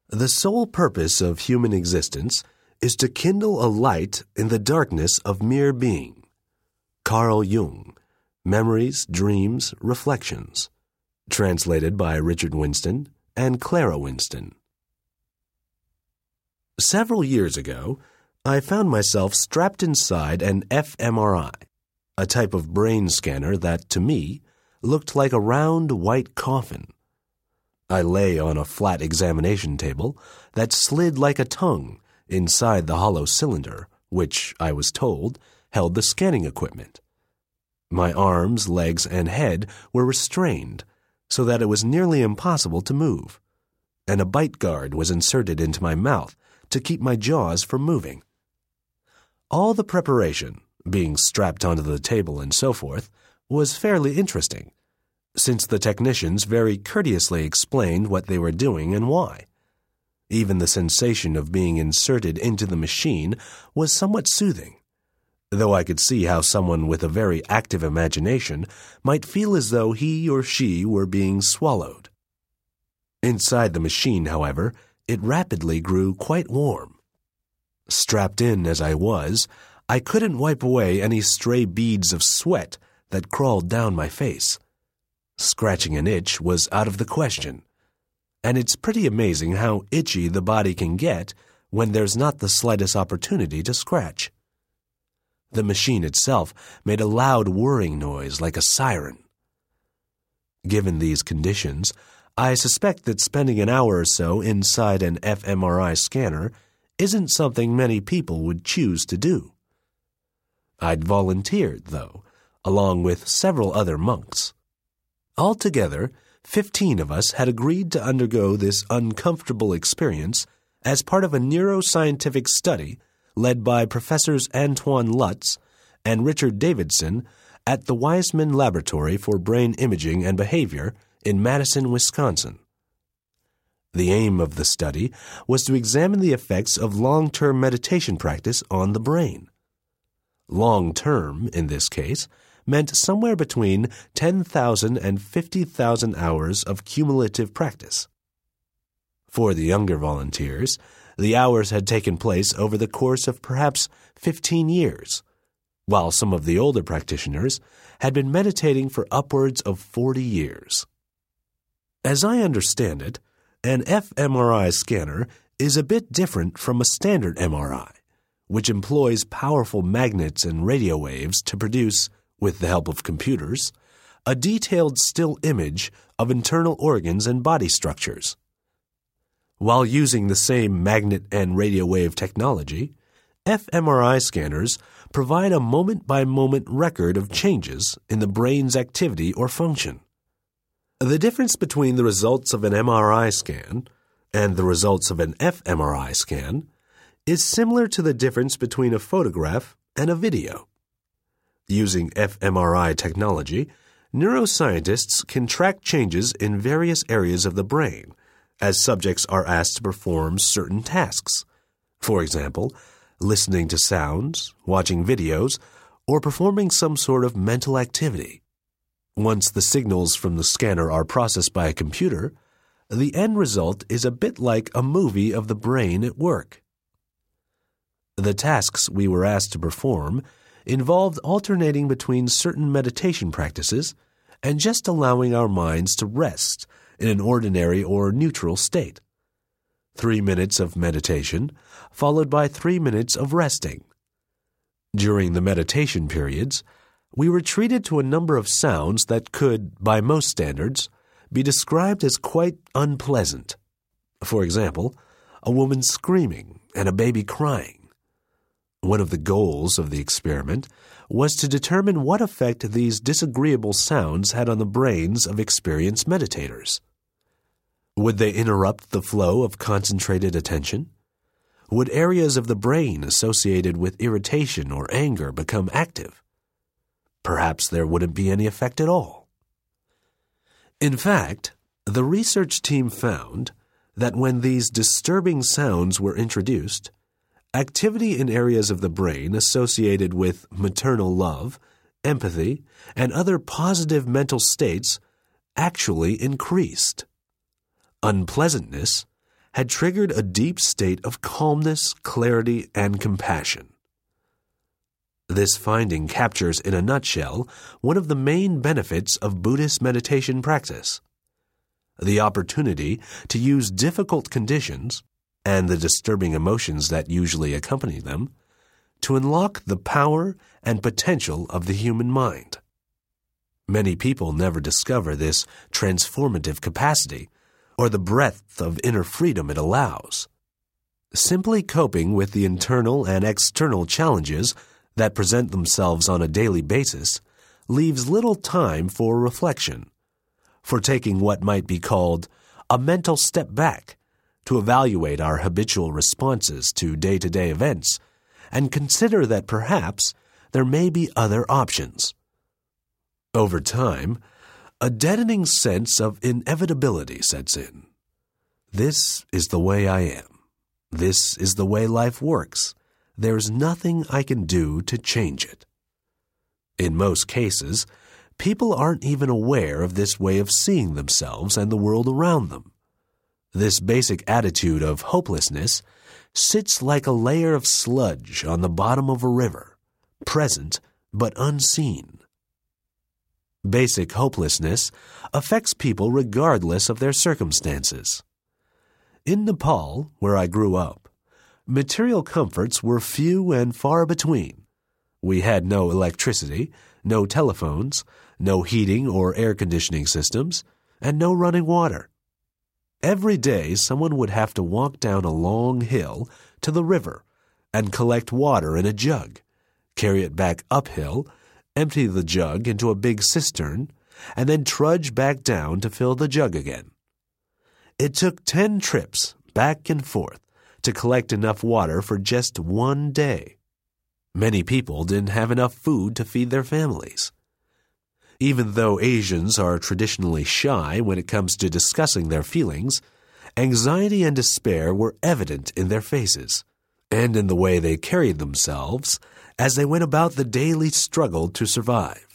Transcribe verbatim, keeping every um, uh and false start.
The sole purpose of human existence is to kindle a light in the darkness of mere being. Carl Jung, Memories, Dreams, Reflections. Translated by Richard Winston and Clara Winston. Several years ago, I found myself strapped inside an f M R I, a type of brain scanner that, to me, looked like a round white coffin. I lay on a flat examination table that slid like a tongue inside the hollow cylinder, which, I was told, held the scanning equipment. My arms, legs, and head were restrained so that it was nearly impossible to move, and a bite guard was inserted into my mouth to keep my jaws from moving. All the preparation, being strapped onto the table and so forth, was fairly interesting, since the technicians very courteously explained what they were doing and why. Even the sensation of being inserted into the machine was somewhat soothing, though I could see how someone with a very active imagination might feel as though he or she were being swallowed. Inside the machine, however, it rapidly grew quite warm. Strapped in as I was, I couldn't wipe away any stray beads of sweat that crawled down my face. Scratching an itch was out of the question, and it's pretty amazing how itchy the body can get when there's not the slightest opportunity to scratch. The machine itself made a loud whirring noise like a siren. Given these conditions, I suspect that spending an hour or so inside an f M R I scanner isn't something many people would choose to do. I'd volunteered, though, along with several other monks. Altogether, fifteen of us had agreed to undergo this uncomfortable experience as part of a neuroscientific study led by Professors Antoine Lutz and Richard Davidson at the Weizmann Laboratory for Brain Imaging and Behavior in Madison, Wisconsin. The aim of the study was to examine the effects of long-term meditation practice on the brain. Long-term, in this case, meant somewhere between ten thousand and fifty thousand hours of cumulative practice. For the younger volunteers, the hours had taken place over the course of perhaps fifteen years, while some of the older practitioners had been meditating for upwards of forty years. As I understand it, an f M R I scanner is a bit different from a standard M R I, which employs powerful magnets and radio waves to produce, with the help of computers, a detailed still image of internal organs and body structures. While using the same magnet and radio wave technology, f M R I scanners provide a moment-by-moment record of changes in the brain's activity or function. The difference between the results of an M R I scan and the results of an f M R I scan is similar to the difference between a photograph and a video. Using f M R I technology, neuroscientists can track changes in various areas of the brain as subjects are asked to perform certain tasks. For example, listening to sounds, watching videos, or performing some sort of mental activity. Once the signals from the scanner are processed by a computer, the end result is a bit like a movie of the brain at work. The tasks we were asked to perform involved alternating between certain meditation practices and just allowing our minds to rest in an ordinary or neutral state. Three minutes of meditation, followed by three minutes of resting. During the meditation periods, we were treated to a number of sounds that could, by most standards, be described as quite unpleasant. For example, a woman screaming and a baby crying. One of the goals of the experiment was to determine what effect these disagreeable sounds had on the brains of experienced meditators. Would they interrupt the flow of concentrated attention? Would areas of the brain associated with irritation or anger become active? Perhaps there wouldn't be any effect at all. In fact, the research team found that when these disturbing sounds were introduced, activity in areas of the brain associated with maternal love, empathy, and other positive mental states actually increased. Unpleasantness, had triggered a deep state of calmness, clarity, and compassion. This finding captures in a nutshell one of the main benefits of Buddhist meditation practice: the opportunity to use difficult conditions and the disturbing emotions that usually accompany them to unlock the power and potential of the human mind. Many people never discover this transformative capacity or the breadth of inner freedom it allows. Simply coping with the internal and external challenges that present themselves on a daily basis leaves little time for reflection, for taking what might be called a mental step back to evaluate our habitual responses to day-to-day events and consider that perhaps there may be other options. Over time, a deadening sense of inevitability sets in. This is the way I am. This is the way life works. There's nothing I can do to change it. In most cases, people aren't even aware of this way of seeing themselves and the world around them. This basic attitude of hopelessness sits like a layer of sludge on the bottom of a river, present but unseen. Basic hopelessness affects people regardless of their circumstances. In Nepal, where I grew up, material comforts were few and far between. We had no electricity, no telephones, no heating or air conditioning systems, and no running water. Every day someone would have to walk down a long hill to the river and collect water in a jug, carry it back uphill, empty the jug into a big cistern, and then trudge back down to fill the jug again. It took ten trips back and forth to collect enough water for just one day. Many people didn't have enough food to feed their families. Even though Asians are traditionally shy when it comes to discussing their feelings, anxiety and despair were evident in their faces and in the way they carried themselves as they went about the daily struggle to survive.